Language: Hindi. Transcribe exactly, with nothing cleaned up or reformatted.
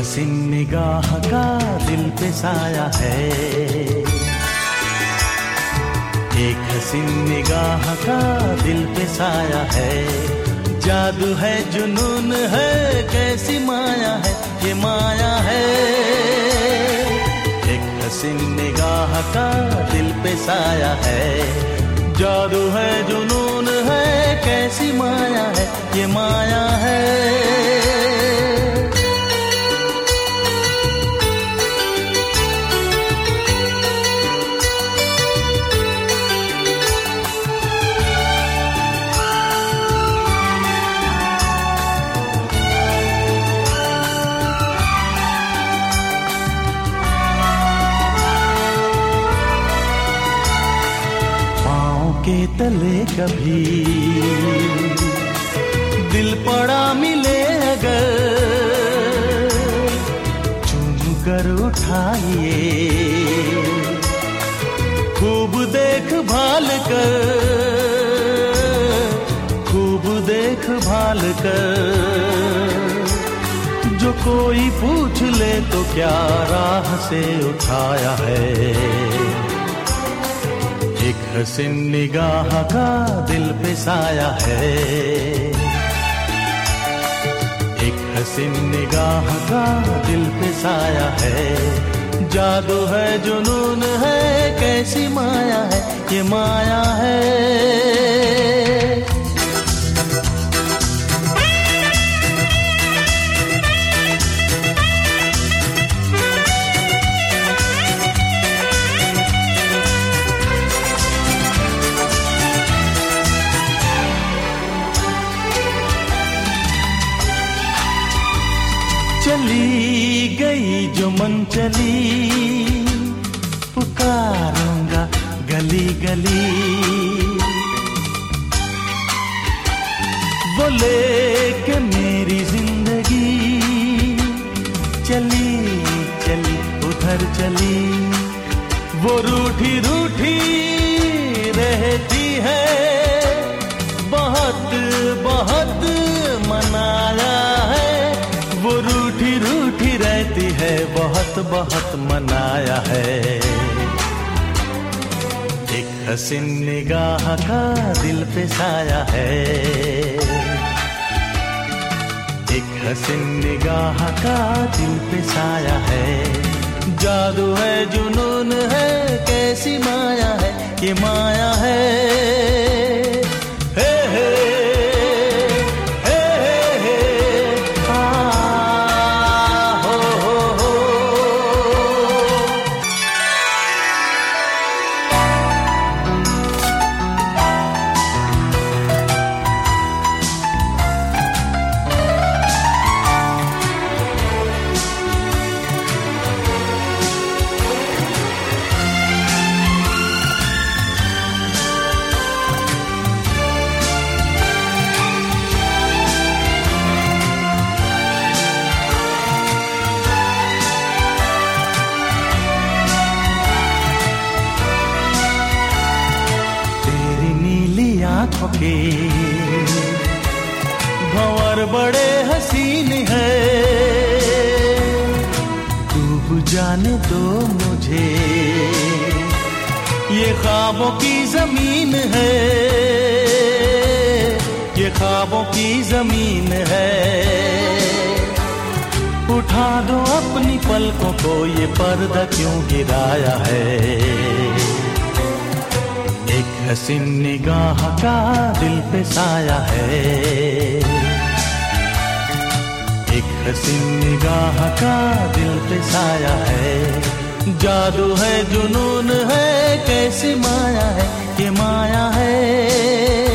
हसीन निगाह का दिल पे साया है, एक हसीन निगाह का दिल पे साया है। जादू है, जुनून है, कैसी माया है, ये माया है। एक हसीन निगाह का दिल पे साया है, जादू है, जुनून है, कैसी माया है, ये माया है। के तले कभी दिल पड़ा मिले अगर, चूम कर उठाइए, खूब देख भाल कर, खूब देख भाल कर। जो कोई पूछ ले तो क्या राह से उठाया है, एक हसीन निगाह का दिल पे साया है। एक हसीन निगाह का दिल पे साया है, जादू है, जुनून है, कैसी माया है, ये माया है। चली गई जो मन चली, पुकारूंगा गली गली। वो लेके मेरी जिंदगी चली चली उधर चली। वो रूठी रूठी रहती है, बहुत बहुत मनाया है। वो रूठी रूठी रहती है, बहुत बहुत मनाया है। एक हसीन निगाह का दिल पे साया है, एक हसीन निगाह का दिल पे साया है। जादू है, जुनून है, कैसी माया है, ये माया है। हे हे के भंवर बड़े हसीन है, डूब जाने दो मुझे, ये ख्वाबों की जमीन है, ये ख्वाबों की जमीन है। उठा दो अपनी पलकों को, ये पर्दा क्यों गिराया है। एक हसीन निगाह का दिल पे साया है, एक हसीन निगाह का दिल पे साया है। जादू है, जुनून है, कैसी माया है, ये माया है।